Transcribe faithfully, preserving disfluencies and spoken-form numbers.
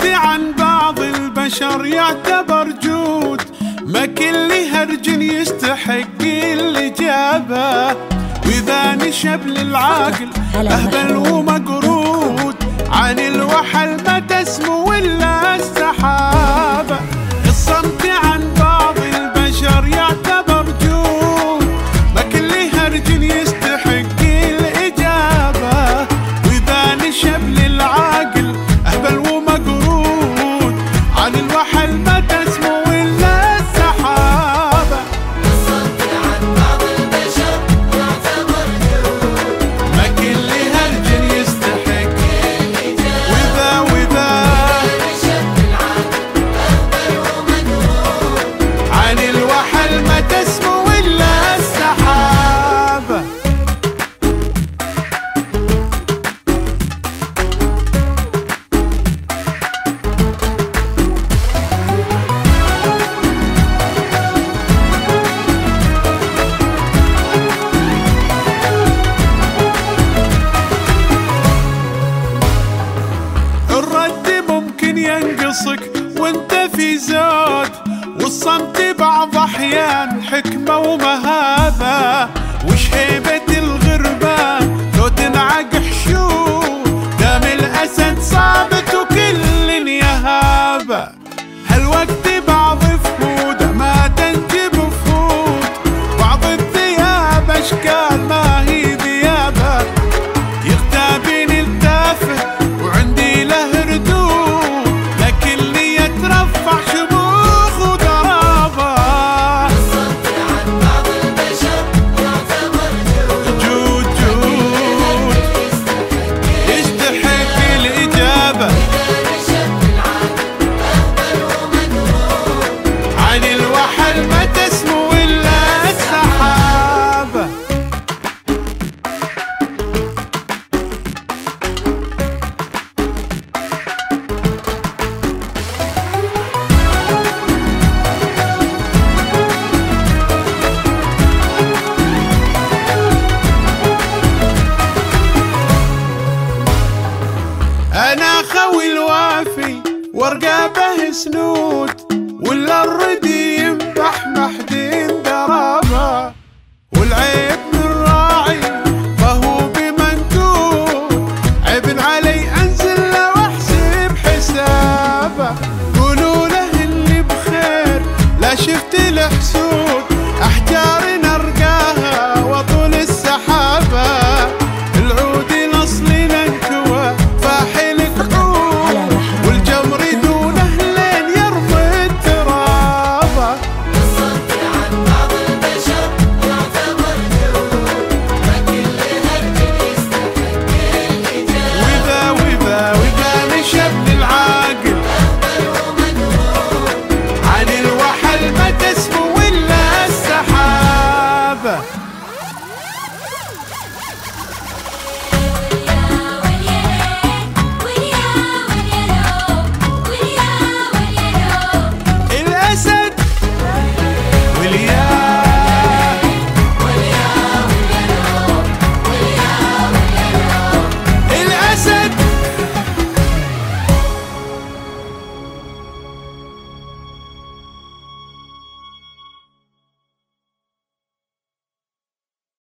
الصمت عن بعض البشر يعتبر جود، ما كل هرج يستحق الإجابة، وإذا نشب للعاقل أهبل ومقرود، عن الوحل ما تسمو إلا السحابة. الصمت عن بعض البشر يعتبر جود، ما كل هرج يستحق الإجابة، وإذا نشب للعاقل أهبل ومقرود، عن الوحل ما تسمو إلا السحابة. الصمت عن بعض البشر يعتبر جود، ما كل هرج يستحق الإجابة، وإذا وإذا نشب للعاقل أهبل ومقرود، عن الوحل ما تسمو إلا السحابة. الرد ممكن ينقصك وانت في زود، والصمت بعض احيان حكمة ومهابة، وش هيبة الغربان لو تنعق حشود، دام الاسد صابت وكل يهابة. هالوقت بعض فهود ما تنجب فهود، بعض الثياب اشكال ما هي ذيابة، يغتابين التافه وعندي له ردود، لكن لي يترفع شموخ وضرابة. الصمت عن بعض البشر يعتبر جود، جود جود يستحق الإجابة، إذا نشب للعاقل أهبل ومقرود، عن الوحل ما تسمو إلا السحابة. أنا خوي الوافي ورقابه سنود،